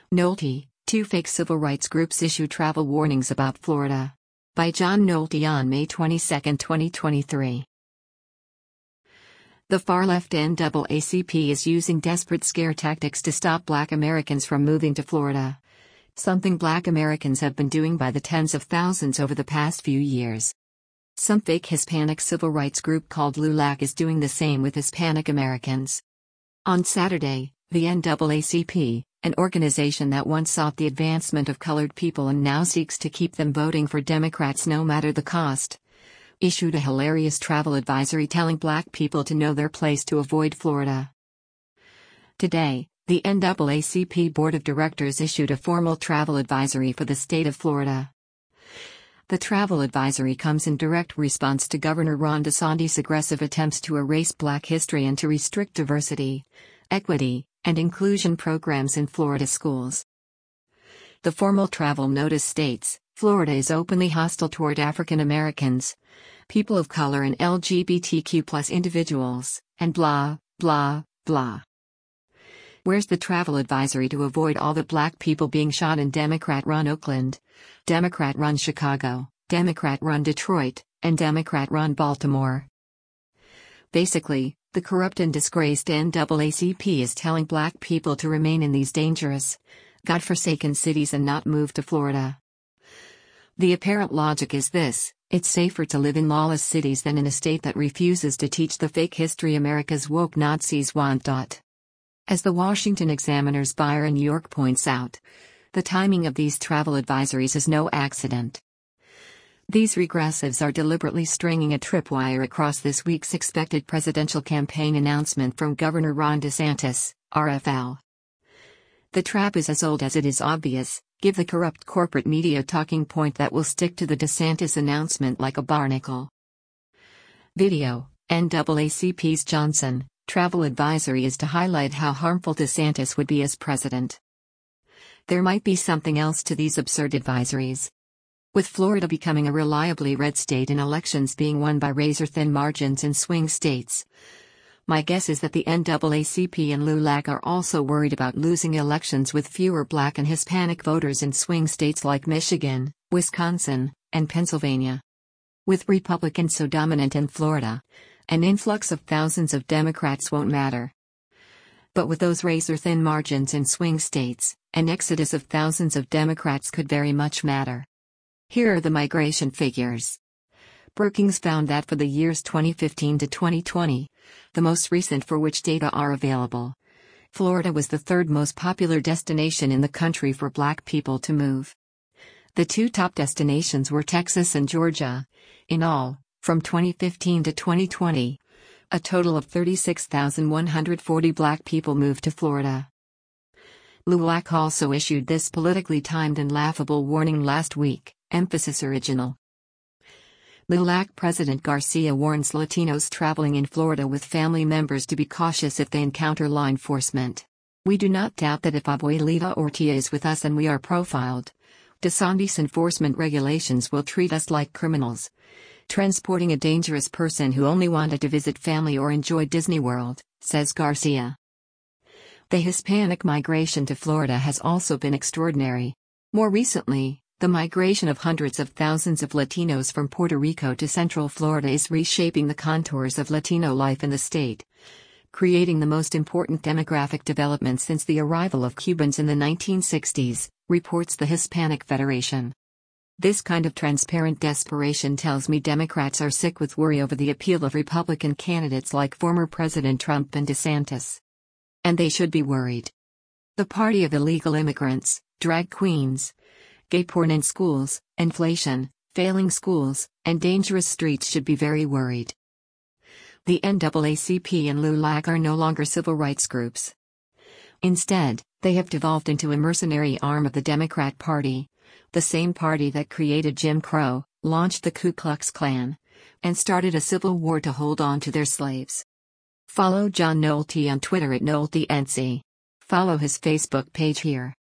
Nolte, two fake civil rights groups issue travel warnings about Florida. By John Nolte on May 22, 2023. The far-left NAACP is using desperate scare tactics to stop Black Americans from moving to Florida. Something Black Americans have been doing by the tens of thousands over the past few years. Some fake Hispanic civil rights group called LULAC is doing the same with Hispanic Americans. On Saturday, the NAACP, an organization that once sought the advancement of colored people and now seeks to keep them voting for Democrats no matter the cost, issued a hilarious travel advisory telling Black people to know their place to avoid Florida. Today, the NAACP Board of Directors issued a formal travel advisory for the state of Florida. The travel advisory comes in direct response to Governor Ron DeSantis' aggressive attempts to erase Black history and to restrict diversity, equity, and inclusion programs in Florida schools. The formal travel notice states, Florida is openly hostile toward African Americans, people of color and LGBTQ+ individuals, and blah, blah, blah. Where's the travel advisory to avoid all the Black people being shot in Democrat-run Oakland, Democrat-run Chicago, Democrat-run Detroit, and Democrat-run Baltimore? Basically, the corrupt and disgraced NAACP is telling Black people to remain in these dangerous, godforsaken cities and not move to Florida. The apparent logic is this: it's safer to live in lawless cities than in a state that refuses to teach the fake history America's woke Nazis want. As the Washington Examiner's Byron York points out, the timing of these travel advisories is no accident. These regressives are deliberately stringing a tripwire across this week's expected presidential campaign announcement from Governor Ron DeSantis, RFL. The trap is as old as it is obvious: give the corrupt corporate media a talking point that will stick to the DeSantis announcement like a barnacle. Video: NAACP's Johnson, travel advisory is to highlight how harmful DeSantis would be as president. There might be something else to these absurd advisories. With Florida becoming a reliably red state and elections being won by razor-thin margins in swing states, my guess is that the NAACP and LULAC are also worried about losing elections with fewer Black and Hispanic voters in swing states like Michigan, Wisconsin, and Pennsylvania. With Republicans so dominant in Florida, an influx of thousands of Democrats won't matter. But with those razor-thin margins in swing states, an exodus of thousands of Democrats could very much matter. Here are the migration figures. Brookings found that for the years 2015 to 2020, the most recent for which data are available, Florida was the third most popular destination in the country for Black people to move. The two top destinations were Texas and Georgia. In all, from 2015 to 2020, a total of 36,140 Black people moved to Florida. LULAC also issued this politically timed and laughable warning last week, emphasis original. LULAC President Garcia warns Latinos traveling in Florida with family members to be cautious if they encounter law enforcement. We do not doubt that if Abuelita Ortia is with us and we are profiled, DeSantis enforcement regulations will treat us like criminals, transporting a dangerous person who only wanted to visit family or enjoy Disney World, says Garcia. The Hispanic migration to Florida has also been extraordinary. More recently, the migration of hundreds of thousands of Latinos from Puerto Rico to Central Florida is reshaping the contours of Latino life in the state, creating the most important demographic development since the arrival of Cubans in the 1960s, reports the Hispanic Federation. This kind of transparent desperation tells me Democrats are sick with worry over the appeal of Republican candidates like former President Trump and DeSantis. And they should be worried. The party of illegal immigrants, drag queens, gay porn in schools, inflation, failing schools, and dangerous streets should be very worried. The NAACP and LULAC are no longer civil rights groups. Instead, they have devolved into a mercenary arm of the Democrat Party, the same party that created Jim Crow, launched the Ku Klux Klan, and started a civil war to hold on to their slaves. Follow John Nolte on Twitter @NolteNC. Follow his Facebook page here.